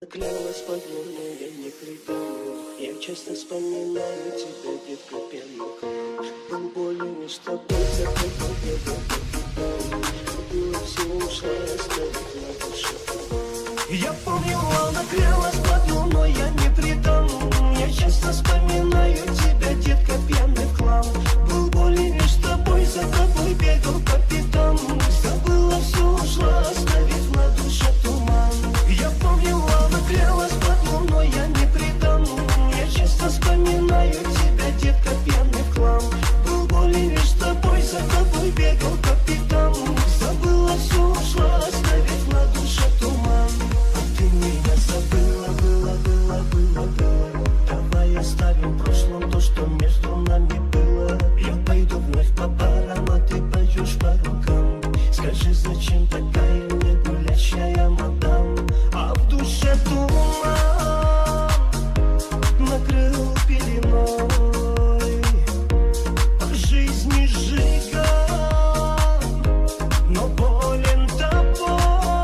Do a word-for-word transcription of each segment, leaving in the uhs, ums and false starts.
Клялась подводно, я не предану. Я часто вспоминаю тебя, детка, пьяных. Был болен с тобой, за тобой бегал по пятам. Было все ушло, оставив на душе. Я помню, она клялась под луной, я не предану. Я часто вспоминаю тебя, детка, пьяный в хлам. Был болен с тобой, за тобой бегал по пятам. Забыла, все ушло, оставив на душе туман. Я помню, она клялась под луной, я не предану. Я часто вспоминаю тебя, детка, пьяный в хлам. Был болен с тобой, за тобой бегал по пятам. Забыла, все ушло, оставив на душе туман. А ты меня забыла, было, было, было, было. Давай оставим в прошлом то, что между нами было. Я пойду вновь по барам, а ты пойдешь по рукам. Скажи, зачем такая мне гулящая мадам? А в душе туман накрыл пеленой. По жизни жиган, но болен тобой.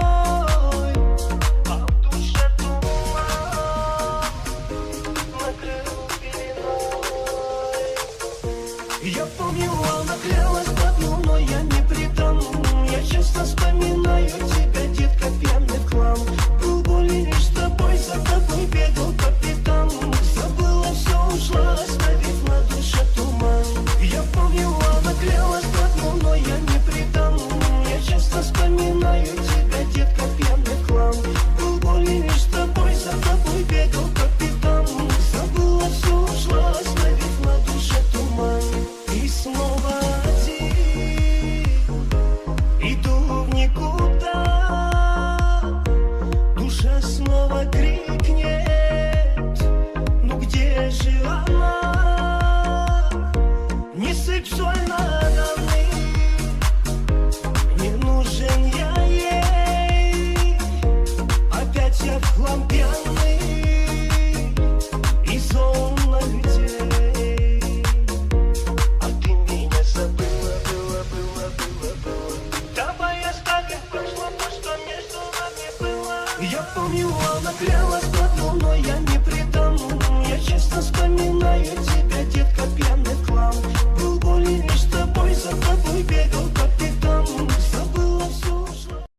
А в душе туман накрыл пеленой. Я помню, она клялась под луной, я не предану. Я часто вспоминаю тебя, детка, пьяный в хлам. Был болен с тобой, за тобой бегал по пятам. Забыла, все ушла, оставив на душе туман. Я помню, она клялась под луной, я не предану. Я часто вспоминаю тебя, детка, пьяный в хлам. Был болен с тобой, за тобой бегал по пятам. Забыла, все ушла, оставив на душе туман. И снова один иду в никуда. Душа снова крикнет.